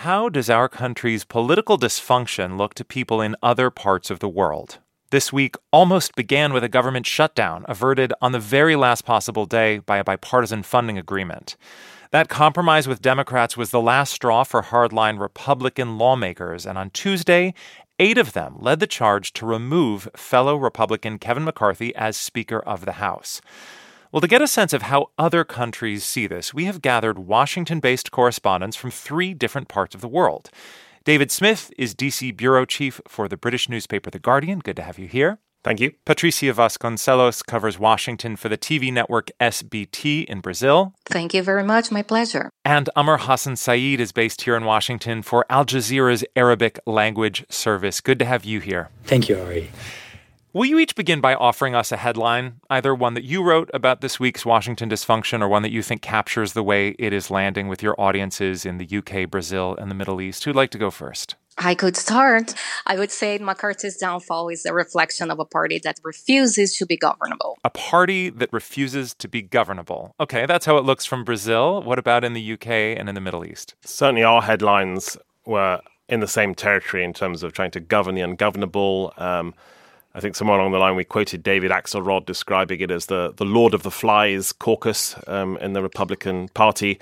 How does our country's political dysfunction look to people in other parts of the world? This week almost began with a government shutdown averted on the very last possible day by a bipartisan funding agreement. That compromise with Democrats was the last straw for hardline Republican lawmakers, and on Tuesday, 8 of them led the charge to remove fellow Republican Kevin McCarthy as Speaker of the House. Well, to get a sense of how other countries see this, we have gathered Washington-based correspondents from 3 different parts of the world. David Smith is D.C. bureau chief for the British newspaper The Guardian. Good to have you here. Thank you. Patricia Vasconcelos covers Washington for the TV network SBT in Brazil. Thank you very much. My pleasure. And Amr Hassan Saeed is based here in Washington for Al Jazeera's Arabic language service. Good to have you here. Thank you, Ari. Will you each begin by offering us a headline, either one that you wrote about this week's Washington dysfunction or one that you think captures the way it is landing with your audiences in the UK, Brazil, and the Middle East? Who'd like to go first? I could start. I would say McCarthy's downfall is a reflection of a party that refuses to be governable. A party that refuses to be governable. Okay, that's how it looks from Brazil. What about in the UK and in the Middle East? Certainly our headlines were in the same territory in terms of trying to govern the ungovernable. I think somewhere along the line we quoted David Axelrod describing it as the Lord of the Flies caucus in the Republican Party,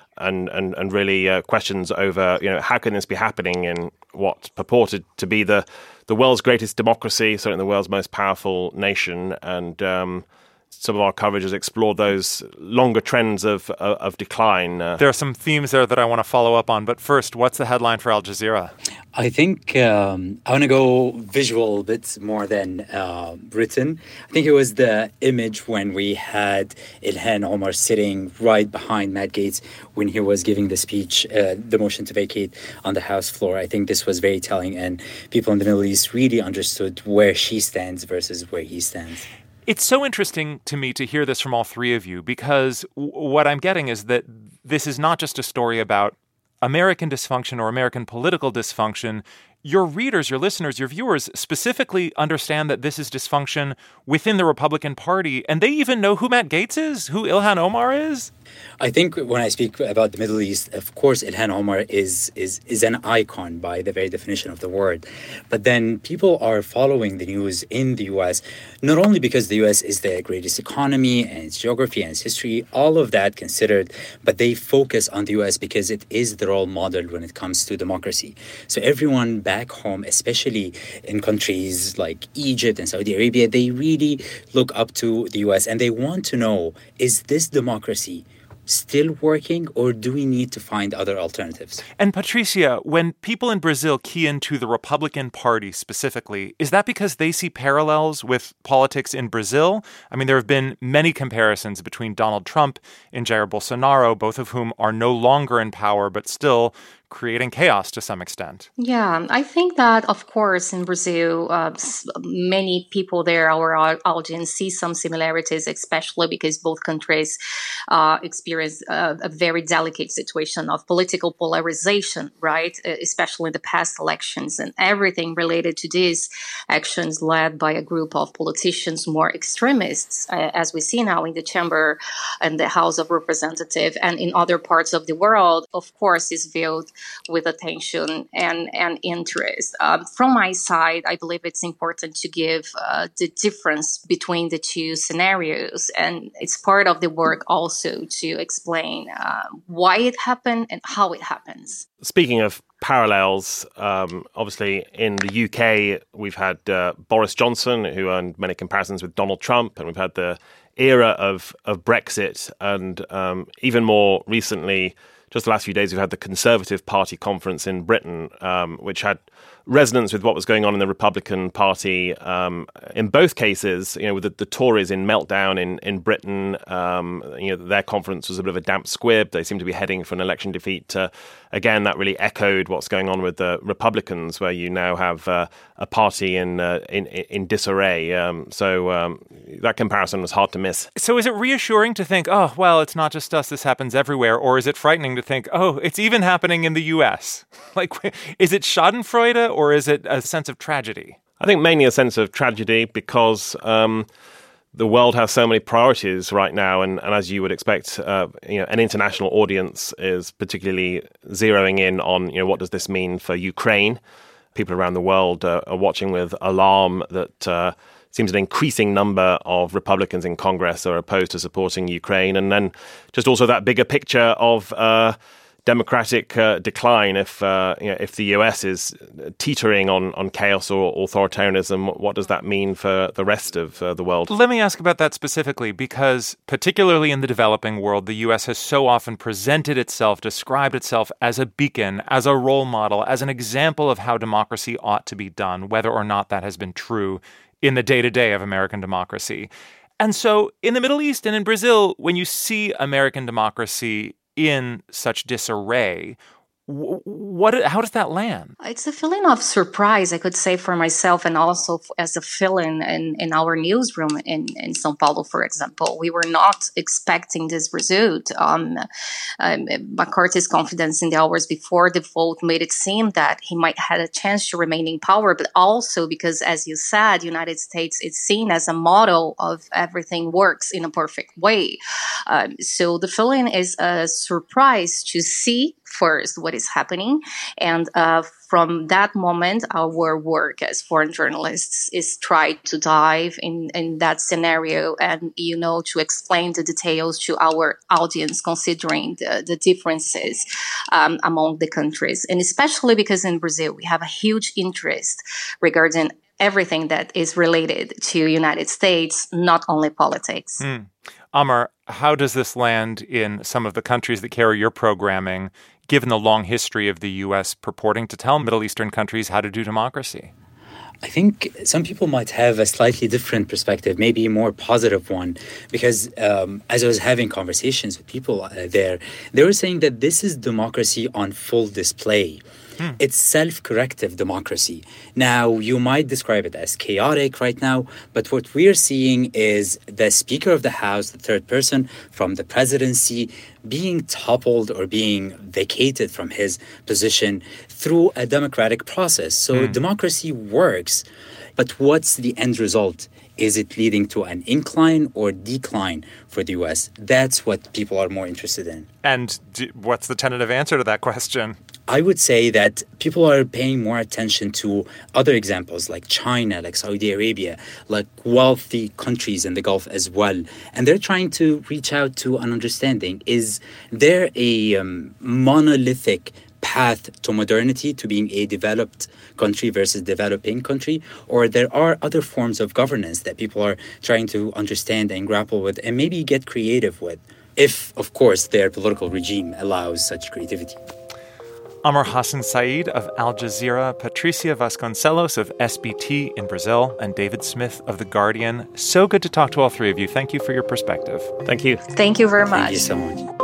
and really questions over how can this be happening in what purported to be the world's greatest democracy, certainly the world's most powerful nation, and some of our coverage has explored those longer trends of decline. There are some themes there that I want to follow up on, but first, what's the headline for Al Jazeera? I think I want to go visual a bit more than written. I think it was the image when we had Ilhan Omar sitting right behind Matt Gaetz when he was giving the speech, the motion to vacate on the House floor. I think this was very telling, and people in the Middle East really understood where she stands versus where he stands. It's so interesting to me to hear this from all 3 of you, because what I'm getting is that this is not just a story about American dysfunction or American political dysfunction. Your readers, your listeners, your viewers specifically understand that this is dysfunction within the Republican Party, and they even know who Matt Gaetz is, who Ilhan Omar is. I think when I speak about the Middle East, of course, Ilhan Omar is an icon by the very definition of the word. But then people are following the news in the U.S., not only because the U.S. is the greatest economy and its geography and its history, all of that considered, but they focus on the U.S. because it is the role model when it comes to democracy. So everyone back home, especially in countries like Egypt and Saudi Arabia, they really look up to the U.S. and they want to know, is this democracy still working, or do we need to find other alternatives? And Patricia, when people in Brazil key into the Republican Party specifically, is that because they see parallels with politics in Brazil? I mean, there have been many comparisons between Donald Trump and Jair Bolsonaro, both of whom are no longer in power, but still creating chaos to some extent. Yeah, I think that, of course, in Brazil, many people there, our audience, see some similarities, especially because both countries experience a very delicate situation of political polarization, right? Especially in the past elections, and everything related to these actions led by a group of politicians, more extremists, as we see now in the chamber and the House of Representatives and in other parts of the world, of course, is viewed with attention and interest. From my side, I believe it's important to give the difference between the 2 scenarios. And it's part of the work also to explain why it happened and how it happens. Speaking of parallels, obviously in the UK, we've had Boris Johnson, who earned many comparisons with Donald Trump, and we've had the era of Brexit, and even more recently, just the last few days, we've had the Conservative Party conference in Britain, which had resonance with what was going on in the Republican Party. In both cases, with the Tories in meltdown in Britain, their conference was a bit of a damp squib. They seem to be heading for an election defeat. Again, that really echoed what's going on with the Republicans, where you now have a party in disarray. So that comparison was hard to miss. So is it reassuring to think, oh, well, it's not just us, this happens everywhere? Or is it frightening to think, oh, it's even happening in the U.S.? Like, is it schadenfreude or is it a sense of tragedy? I think mainly a sense of tragedy because the world has so many priorities right now, and as you would expect, an international audience is particularly zeroing in on what does this mean for Ukraine. People around the world are watching with alarm that seems an increasing number of Republicans in Congress are opposed to supporting Ukraine, and then just also that bigger picture of democratic decline. If the US is teetering on chaos or authoritarianism, what does that mean for the rest of the world? Let me ask about that specifically, because particularly in the developing world, the US has so often presented itself, described itself as a beacon, as a role model, as an example of how democracy ought to be done, whether or not that has been true in the day-to-day of American democracy. And so in the Middle East and in Brazil, when you see American democracy in such disarray, how does that land? It's a feeling of surprise, I could say, for myself, and also as a fill-in in our newsroom in São Paulo, for example. We were not expecting this result. McCarthy's confidence in the hours before the vote made it seem that he might have a chance to remain in power, but also because, as you said, the United States is seen as a model of everything works in a perfect way. So the feeling is a surprise to see first what is happening, and from that moment our work as foreign journalists is try to dive in that scenario and to explain the details to our audience, considering the differences among the countries, and especially because in Brazil we have a huge interest regarding everything that is related to United States, not only politics. Amar, how does this land in some of the countries that carry your programming, given the long history of the U.S. purporting to tell Middle Eastern countries how to do democracy? I think some people might have a slightly different perspective, maybe a more positive one, because as I was having conversations with people there, they were saying that this is democracy on full display. It's self-corrective democracy. Now, you might describe it as chaotic right now, but what we're seeing is the Speaker of the House, the third person from the presidency, being toppled or being vacated from his position through a democratic process. So democracy works, but what's the end result? Is it leading to an incline or decline for the U.S.? That's what people are more interested in. And what's the tentative answer to that question? I would say that people are paying more attention to other examples like China, like Saudi Arabia, like wealthy countries in the Gulf as well. And they're trying to reach out to an understanding. Is there a monolithic path to modernity, to being a developed country versus developing country, or there are other forms of governance that people are trying to understand and grapple with and maybe get creative with, if, of course, their political regime allows such creativity. Amar Hassan Said of Al Jazeera, Patricia Vasconcelos of SBT in Brazil, and David Smith of The Guardian. So good to talk to all three of you. Thank you for your perspective. Thank you. Thank you very much. Thank you so much.